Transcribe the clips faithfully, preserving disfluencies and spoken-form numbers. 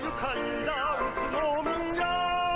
かいだ宇都宮。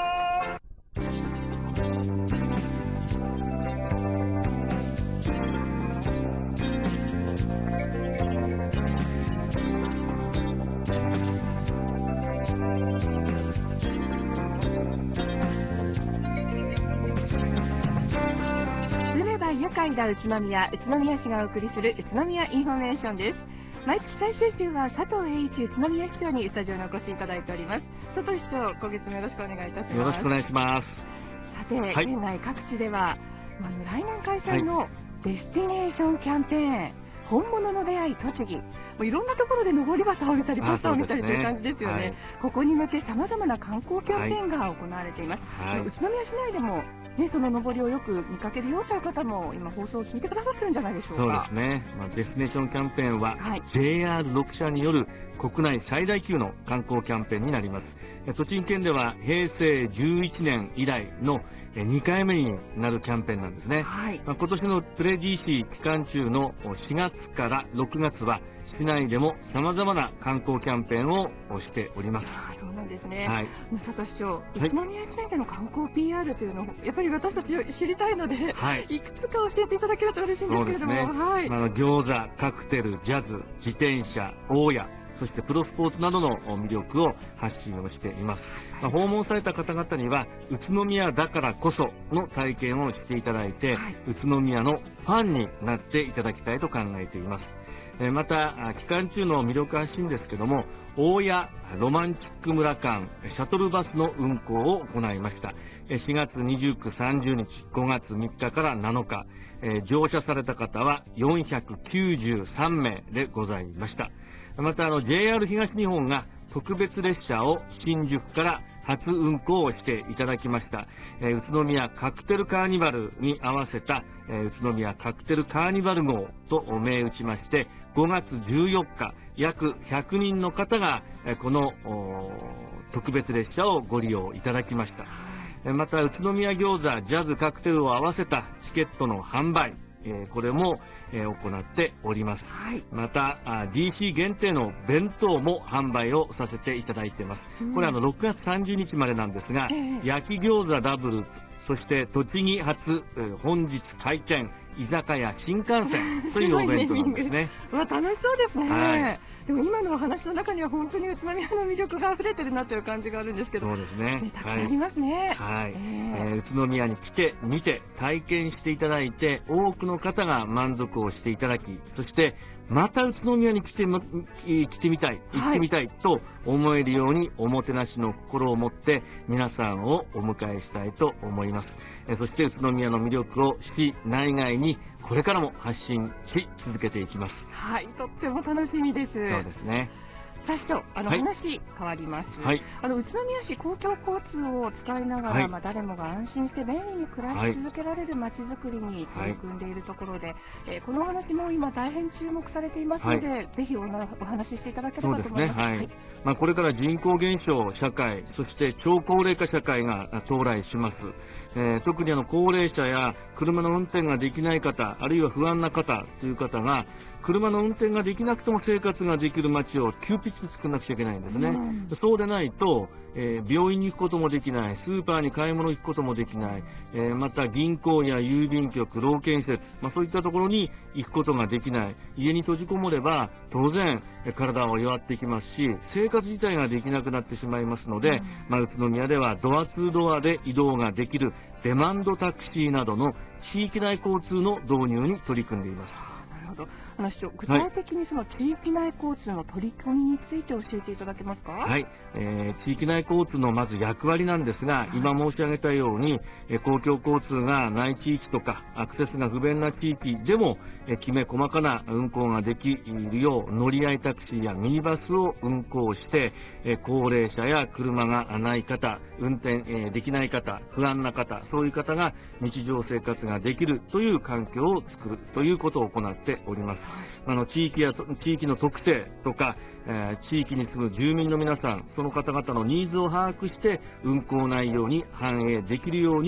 住めば愉快な宇都宮、宇都宮市がお送りする宇都宮インフォメーションです。毎月最終週は佐藤栄一宇都宮市長にスタジオにお越しいただいております。佐藤市長、今月もよろしくお願いいたします。 よろしくお願いします。 さて、 はい、 県内各地ではあの来年開催のデスティネーションキャンペーン、本物の出会い栃木、もういろんなところで上り旗を見たりポスターを見たりという感じですよね。はい、ここに向けさまざまな観光キャンペーンが行われています。はい、宇都宮市内でも、ね、その上りをよく見かけるよという方も今放送を聞いてくださってるんじゃないでしょうか。 そうですね、まあ、デスティネーションキャンペーンは、はい、ジェイアールろく 社による国内最大級の観光キャンペーンになります。栃木県ではへいせいじゅういちねん以来のにかいめになるキャンペーンなんですね。はい、まあ、今年のプレ ディーシー 期間中のしがつからろくがつは市内でもさまざまな観光キャンペーンをしております。 あ、そうなんですね。 はい、 佐藤市長、宇都宮市内での観光 ピーアール というのをやっぱり私たち知りたいので、はい、いくつか教えていただけると嬉しいんですけれども。そうですね、はい、まあ、 餃子、カクテル、ジャズ、自転車、大家、そしてプロスポーツなどの魅力を発信をしています。まあ、訪問された方々には宇都宮だからこその体験をしていただいて、はい、宇都宮のファンになっていただきたいと考えています。えまた期間中の魅力発信ですけども、大谷ロマンチック村間シャトルバスの運行を行いました。しがつにじゅうく、さんじゅうにち、ごがつみっかからなのか、え乗車された方はよんひゃくきゅうじゅうさんめいでございました。またあの ジェイアール 東日本が特別列車を新宿から初運行をしていただきました。えー、宇都宮カクテルカーニバルに合わせた、えー、宇都宮カクテルカーニバル号と銘打ちまして、ごがつじゅうよっか約ひゃくにんの方が、えー、この特別列車をご利用いただきました。えー、また宇都宮餃子、ジャズ、カクテルを合わせたチケットの販売、えー、これも、えー、行っております。はい、また ディーシー 限定の弁当も販売をさせていただいています。うん、これあのろくがつさんじゅうにちまでなんですが、えー、焼き餃子ダブル、そして栃木発、えー、本日開店居酒屋新幹線というお弁当なんですね。 うわ、楽しそうですね。はい、でも今のお話の中には本当に宇都宮の魅力が溢れてるなという感じがあるんですけど。 そうですね。 ね、たくさんありますね。 はい。はい、えー、宇都宮に来て、見て、体験していただいて、多くの方が満足をしていただき、そしてまた宇都宮に来て、来てみたい、行ってみたいと思えるように、おもてなしの心を持って皆さんをお迎えしたいと思います。えそして宇都宮の魅力を市内外にこれからも発信し続けていきます。 はい、とっても楽しみです。 そうですね。 さあ市長、あの、はい、話変わります。はい、あの宇都宮市公共交通を使いながら、はい、まあ誰もが安心して便利に暮らし続けられるまちづくりに取り組んでいるところで、はい、えー、このお話も今大変注目されていますので、はい、ぜひ お, お話ししていただければと思います。 そうですね。はい。はい、まあこれから人口減少社会、そして超高齢化社会が到来します。えー、特にあの高齢者や車の運転ができない方、あるいは不安な方という方が、車の運転ができなくても生活ができる街を急ピッチで作らなくちゃいけないんですね。うん、そうでないと、えー、病院に行くこともできない、スーパーに買い物に行くこともできない、えー、また銀行や郵便局、老健施設、まあ、そういったところに行くことができない、家に閉じこもれば当然体は弱ってきますし、生活自体ができなくなってしまいますので、うん、まあ、宇都宮ではドアツードアで移動ができるデマンドタクシーなどの地域内交通の導入に取り組んでいます。 なるほど。あの市長、具体的にその地域内交通の取り組みについて教えていただけますか。 はい、えー、地域内交通のまず役割なんですが、はい、今申し上げたように、えー、公共交通がない地域とかアクセスが不便な地域でも、えー、きめ細かな運行ができるよう乗り合いタクシーやミニバスを運行して、えー、高齢者や車がない方、運転、えー、できない方、不安な方、そういう方が日常生活ができるという環境を作るということを行っております。あの地域や地域の特性とか、えー、地域に住む住民の皆さん、その方々のニーズを把握して運行内容に反映できるように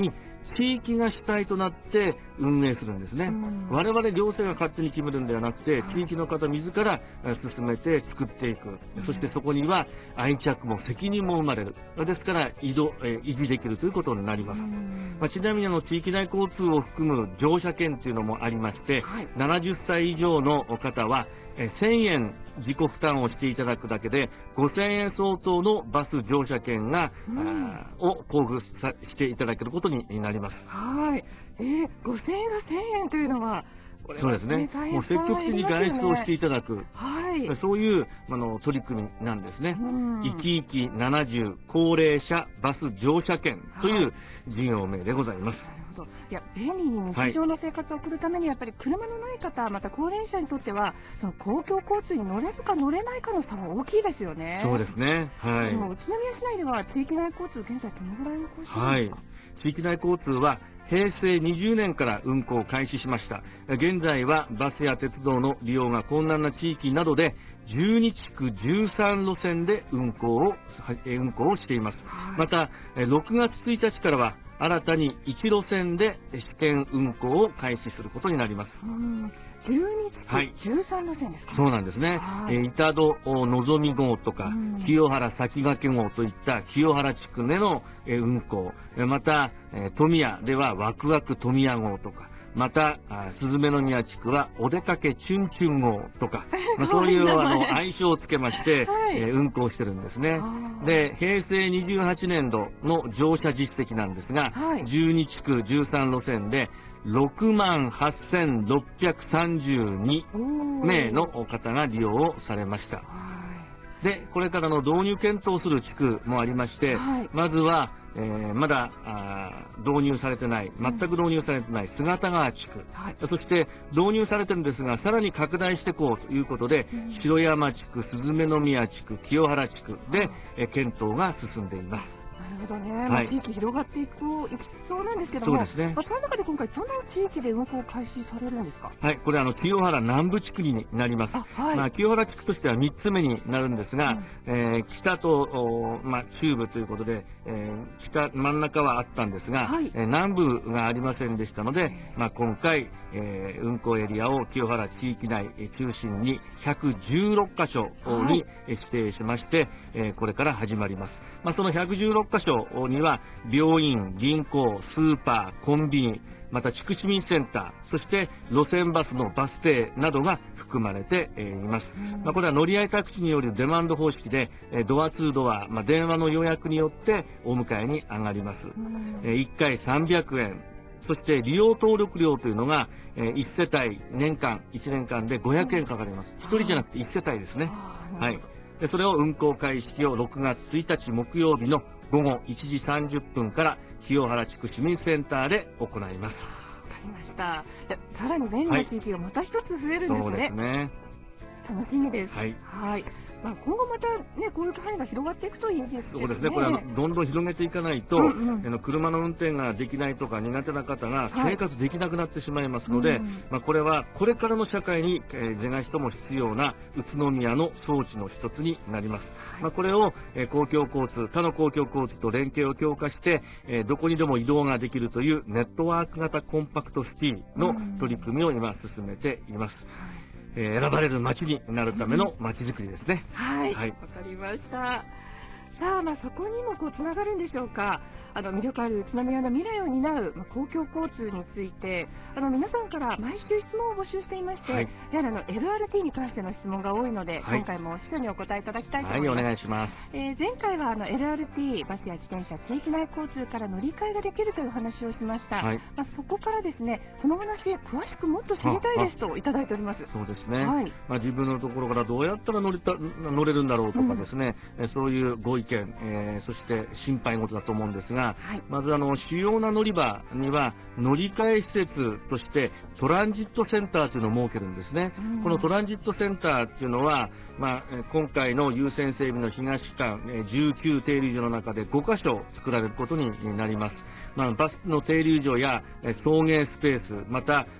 地域が主体となって運営するんですね。我々行政が勝手に決めるんではなくて、地域の方自ら進めて作っていく。そしてそこには愛着も責任も生まれる。ですから移動、えー維持できるということになります。まあ、ちなみにあの地域内交通を含む乗車券というのもありまして、 はい、 ななじゅっさい以上の方はえーせんえん自己負担をしていただくだけでごせんえん相当のバス乗車券が、 うんあーを交付さしていただけることになります。 はい。えー、ごせんえんがせんえんというのは、これはそうですね。 大変もう積極的に外出をしていただく、 はい。 そういうあの取り組みなんですね。 うんいきいきななじゅう高齢者バス乗車券という事業名でございます。 なるほど。いや、便利に日常の生活を送るために、やっぱり車のない方、また高齢者にとっては、その公共交通に乗れるか乗れないかの差は大きいですよね。 そうですね。はい。 でも宇都宮市内では地域内交通、現在どのぐらい運行してるんはいですか？。 地域内交通は平成にじゅうねんから運行を開始しました。現在はバスや鉄道の利用が困難な地域などでじゅうにちくじゅうさん路線で運行を、はえ運行をしています。 はい。 また、えろくがつついたちからは新たにいち路線で試験運行を開始することになります。 うん、じゅうにちはいくじゅうさん路線ですか？ そうなんですね。 はいえー板戸のぞみ号とか、 うん清原先駆号といった清原地区での、えー運行、えーまた、えー富谷ではワクワク富谷号とか、また、あスズメの宮地区はお出かけチュンチュン号とか、まあ、 かわいいそういうあ名前の愛称をつけまして、 はいえー運行してるんですね。 あーで、平成にじゅうはちねんどの乗車実績なんですが、 はいじゅうにちくじゅうさん路線でろくまんはっせんろっぴゃくさんじゅうにおー名の方が利用をされました。 はで、これからの導入検討する地区もありましい。 て、 はい。 まずは、えーまだあー導入されてない、全く導入されてない姿川地区、 はい。 そして導入されてるんですが、さらに拡大していこうということで、 うん城山地区、スズメの宮地区、清原地区であ、 えー検討が進んでいます。 なるほどね。まあ、 はい地域広がっていく、いきそうなんですけども、 そうですねまあ、その中で今回、どの地域で運行開始されるんですか？ はい、これあの清原南部地区になります。 あ、はい。 まあ、清原地区としてはみっつめになるんですが、えー北と、おまあ、中部ということで、えー北真ん中はあったんですが、 はいえー南部がありませんでしたので、 えーまあ、今回、えー運行エリアを清原地域内えー中心にひゃくじゅうろっかしょはいにえー指定しまして、えーこれから始まります。まあ、そのひゃくじゅうろっかしょには病院、銀行、スーパー、コンビニ、また地区市民センター、そして路線バスのバス停などが含まれてえーいます。 うんまあ、これは乗り合い各地によるデマンド方式で、えードアツードア、まあ、電話の予約によってお迎えに上がります。 うんえーいっかいさんびゃくえん、そして利用登録料というのが、えーいち世帯年間、いちねんかんでごひゃくえんかかります。ひとりじゃなくていち世帯ですね。 あーはないるほど。 でそれを運行開始をろくがつついたち木曜日の午後いちじさんじゅっぷんから清原地区市民センターで行います。 わかりました。いやさらに便利な地域がまた一つ増えるんですそうですね。 ね。 楽しみです。 はい。 はい。まあ、今後またね、こういう範囲が広がっていくといいですけどね。 そうですね。これあの、どんどん広げていかないと、 うんうんあの車の運転ができないとか苦手な方がはい生活できなくなってしまいますので、 うんまあ、これはこれからの社会に、えー、是が非とも必要な宇都宮の装置の一つになります。 はいまあ、これを、えー公共交通、他の公共交通と連携を強化して、えーどこにでも移動ができるというネットワーク型コンパクトシティの取り組みを今進めています。えー選ばれる街になるための街づくりですね。 はい。わ、 はいかりました。さあ、まあ、そこにもこうつながるんでしょうか。あの魅力ある宇都宮の未来を担う、まあ、公共交通について、あの皆さんから毎週質問を募集していまして、 はいやはりあの エルアールティー に関しての質問が多いので、 はい今回も秘書にお答えいただきたいとはい、 思います。 お願いします。 えー前回はあの エルアールティー、バスや自転車、地域内交通から乗り換えができるというお話をしました。 はい、 まあ、そこからですね、その話、詳しくもっと知りたいですといただいております。 そうですね。 はい。 まあ、自分のところからどうやったら乗れた乗れるんだろうとかですね、えーそういうご意見、えーそして心配事だと思うんですが、 はい。 まずあの主要な乗り場には乗り換え施設としてトランジットセンターというのを設けるんですね。 うんこのトランジットセンターっていうのは、まあ、えー今回の優先整備の東間、えーじゅうきゅう停留所の中でごかしょ作られることになります。まあ、バスの停留所やえー送迎スペース、また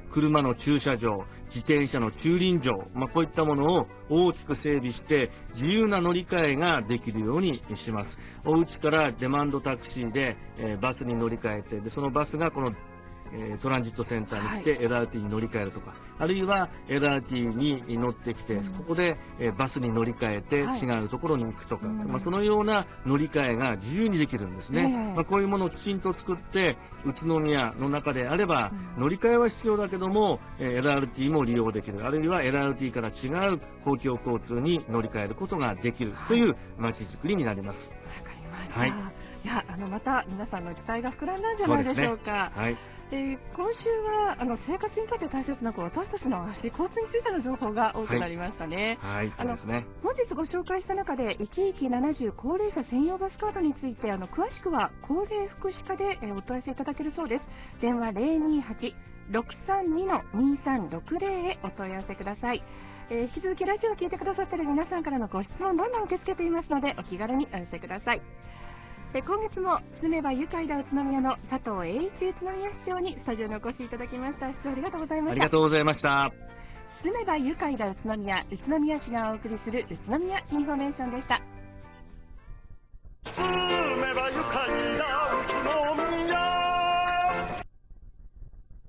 車の駐車場、自転車の駐輪場、まあ、こういったものを大きく整備して、自由な乗り換えができるようにします。お家からデマンドタクシーで、えーバスに乗り換えて、で、そのバスがこのえートランジットセンターに来て エルアールティー に乗り換えるとか、あるいは エルアールティー に乗ってきて、 うんここで、えーバスに乗り換えてはい違うところに行くとか、 うんまあ、そのような乗り換えが自由にできるんですね。 ええまあ、こういうものをきちんと作って、宇都宮の中であれば、 うん乗り換えは必要だけども、えー エルアールティー も利用できる、あるいは エルアールティー から違う公共交通に乗り換えることができるという街づくりになります。 わかりました。 はいい、や、あの、また皆さんの期待が膨らんだんじゃないでしょうか。 はい。 えー今週はあの生活にとって大切なこう私たちの足、交通についての情報が多くなりましたね。 はい、そうですね。 本日ご紹介した中で、いきいきななじゅう高齢者専用バスカードについて、あの詳しくは高齢福祉課で、えーお問い合わせいただけるそうです。電話ゼロにはち ろくさんに にさんろくゼロへお問い合わせください。えー引き続きラジオを聞いてくださっている皆さんからのご質問どんどん受け付けていますので、お気軽にお寄せください。え今月も住めば愉快だ宇都宮の佐藤栄一宇都宮市長にスタジオにお越しいただきました。市長ありがとうございました。 ありがとうございました。 住めば愉快だ宇都宮、宇都宮市がお送りする宇都宮インフォメーションでした。